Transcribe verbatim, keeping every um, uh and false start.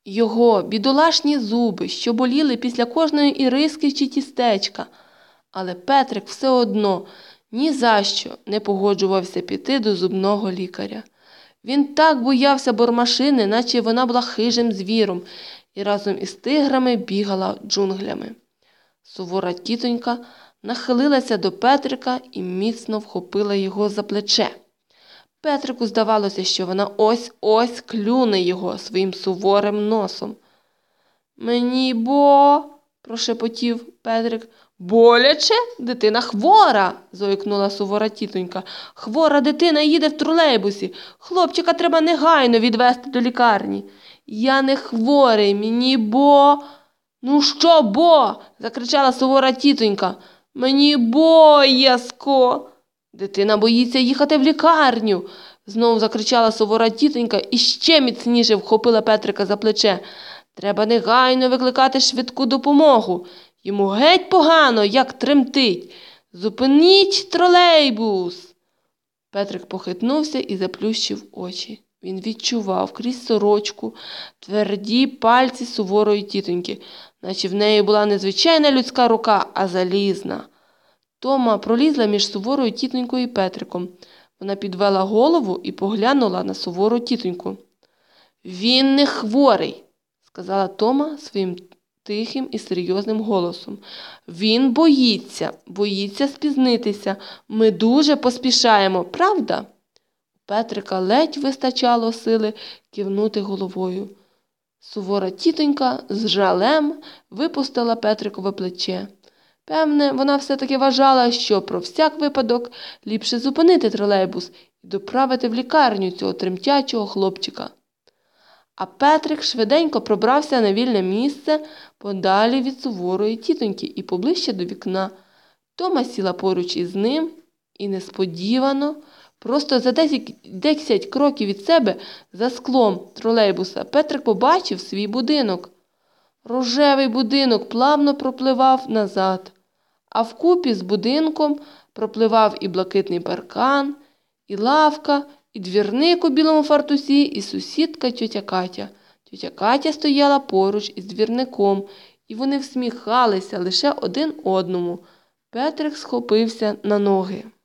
його бідолашні зуби, що боліли після кожної іриски чи тістечка. Але Петрик все одно ні за що не погоджувався піти до зубного лікаря. Він так боявся бормашини, наче вона була хижим звіром, і разом із тиграми бігала джунглями. Сувора тітонька нахилилася до Петрика і міцно вхопила його за плече. Петрику здавалося, що вона ось-ось клюне його своїм суворим носом. «Мені бо...» – прошепотів Петрик. «Боляче? Дитина хвора!» – зойкнула сувора тітонька. «Хвора дитина їде в тролейбусі. Хлопчика треба негайно відвезти до лікарні». «Я не хворий, мені бо...» «Ну що бо?» – закричала сувора тітонька. «Мені боязко!» «Дитина боїться їхати в лікарню!» – знову закричала сувора тітонька і ще міцніше вхопила Петрика за плече. «Треба негайно викликати швидку допомогу. Йому геть погано, як тремтить. Зупиніть тролейбус!» Петрик похитнувся і заплющив очі. Він відчував крізь сорочку тверді пальці суворої тітоньки, наче в неї була не звичайна людська рука, а залізна. Тома пролізла між суворою тітонькою і Петриком. Вона підвела голову і поглянула на сувору тітоньку. «Він не хворий», – сказала Тома своїм тихим і серйозним голосом. «Він боїться, боїться спізнитися. Ми дуже поспішаємо, правда?» У Петрика ледь вистачало сили кивнути головою. Сувора тітонька з жалем випустила Петрикове плече. Певне, вона все-таки вважала, що про всяк випадок ліпше зупинити тролейбус і доправити в лікарню цього тремтячого хлопчика. А Петрик швиденько пробрався на вільне місце подалі від суворої тітоньки і поближче до вікна. Тома сіла поруч із ним і несподівано, просто за десять, десять кроків від себе, за склом тролейбуса, Петрик побачив свій будинок. Рожевий будинок плавно пропливав назад, а вкупі з будинком пропливав і блакитний паркан, і лавка, і двірник у білому фартусі, і сусідка тьотя Катя. Тьотя Катя стояла поруч із двірником, і вони всміхалися лише один одному. Петрик схопився на ноги.